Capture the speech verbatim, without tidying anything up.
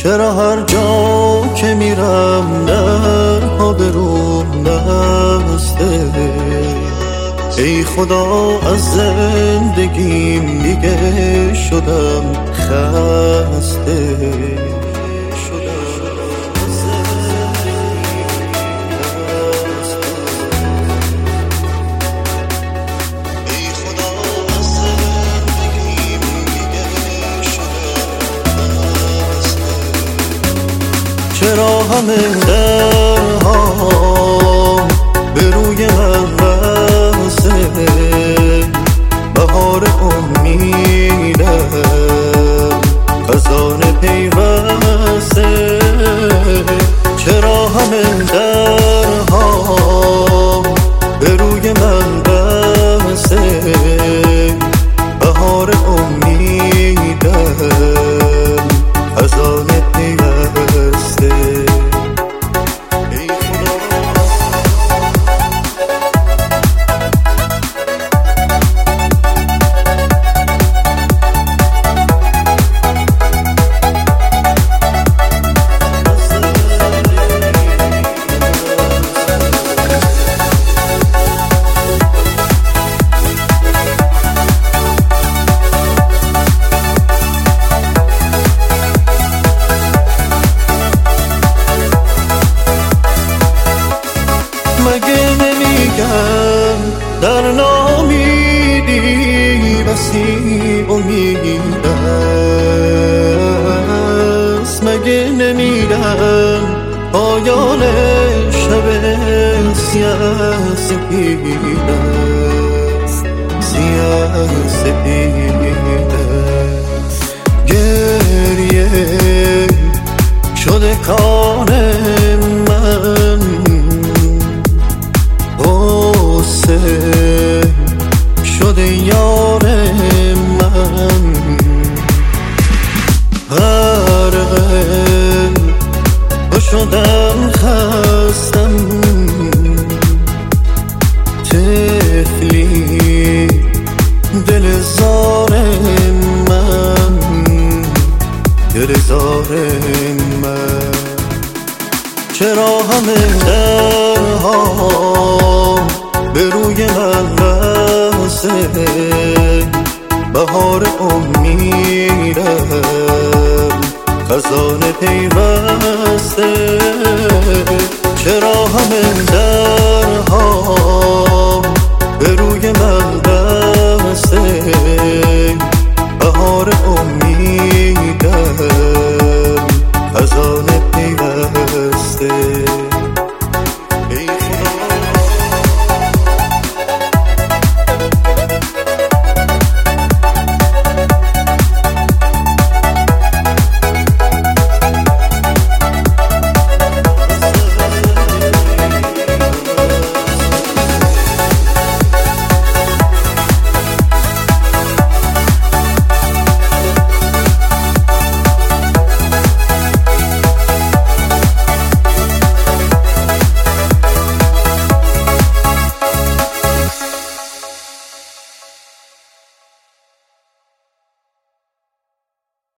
چرا هر جا که میرم درها به روم بسته؟ ای خدا از زندگیم دیگه شدم خسته. چرا همه درها به روی من بسته؟ بهار امیدم خزان پیوسته. چرا همه درها به روی من بسته؟ بهار امیدم خزان پیوسته. مگه نمیگم در ناامیدی بسی امید است؟ مگه نمیگم پایان شب سیاه سپید است؟ سیاه سپید است. گریه شده کار من، شده یار من. غرقه تو شدم خستم، طفلی دل زار من، دل زار من. چرا همه درها به روی من بسته؟ بهار امیدم خزان پیوسته. چرا همه درها به روی من بسته؟ بهار امیدم خزان